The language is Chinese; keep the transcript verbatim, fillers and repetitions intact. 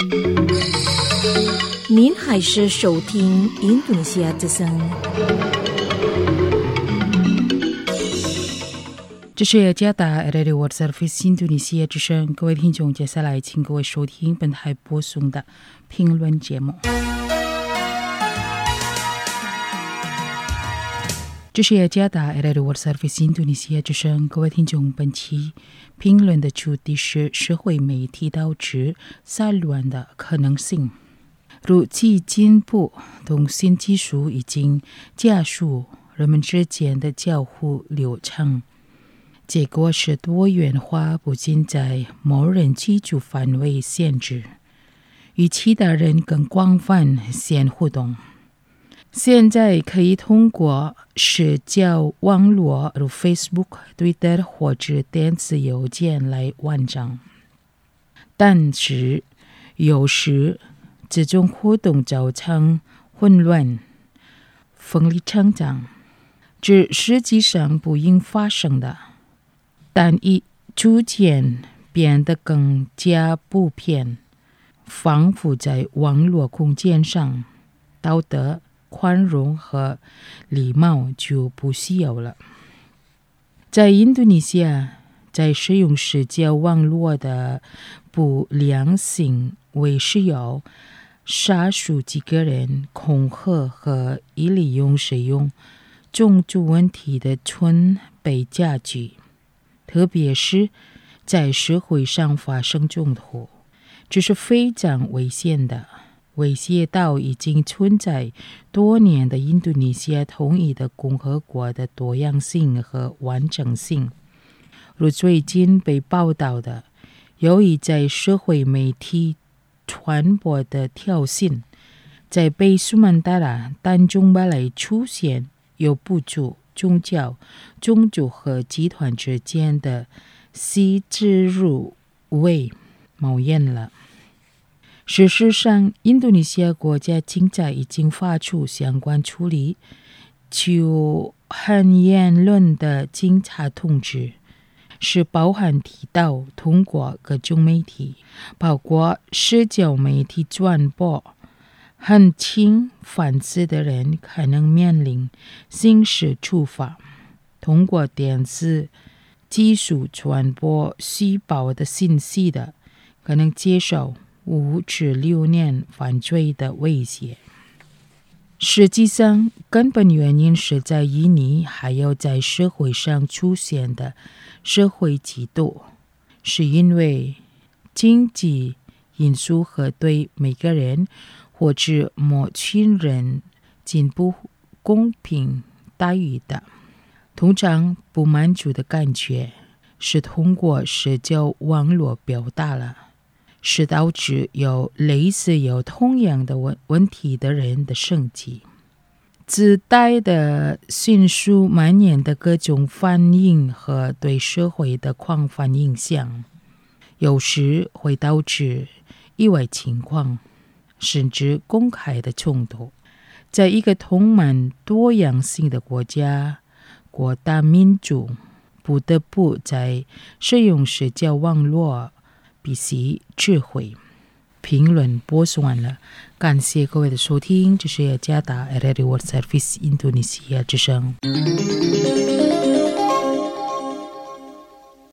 您还是收听印度尼西亚之声。 这是加达 Radio World Service 印度尼西亚之声，各位听众，接下来请各位收听本台播送的评论节目。这是加达 Radio World Service 印度尼西亚之声，各位听众，本期评论的主题是社会媒体导致骚乱的可能性。如其进步，通信技术已经加速人们之间的交互流畅，结果是多元化不仅在某人居住范围限制，与其他人更广泛线互动。现在可以通过社交网络如 Facebook、Twitter 或者电子邮件来完成，但是有时这种活动造成混乱、分离成长，这实际上不应发生的，但已逐渐变得更加普遍，仿佛在网络空间上，道德、宽容和礼貌就不需要了。在印度尼西亚，在使用社交网络的不良性为是由少数几个人恐吓和以利用使用种族问题的存被加剧，特别是在社会上发生冲突，这是非常危险的，威胁到已经存在多年的印度尼西亚统一的共和国的多样性和完整性。如最近被报道的，由于在社会媒体传播的挑衅，在北苏门答腊当中巴莱出现有部族、宗教、种族和集团之间的细致入微冒烟了。事实上，印度尼西亚国家警察已经发出相关处理就很言论的警察通知，是包含提到通过各种媒体，包括社交媒体传播很轻犯罪的人可能面临刑事处罚，通过电子技术传播虚报的信息的可能接受五至六年犯罪的威胁。实际上，根本原因是在印尼还有在社会上出现的社会嫉妒，是因为经济因素和对每个人或者某群人进不公平待遇的通常不满足的感觉，是通过社交网络表达了，是导致有类似有同样的问问题的人的生气，自带的迅速蔓延的各种反应和对社会的广泛影响，有时会导致意外情况，甚至公开的冲突。在一个充满多样性的国家，国大民族不得不在使用社交网络必须智慧。评论播送完了，感谢各位的收听，这是加达 Radio World Service 印度尼西亚之声。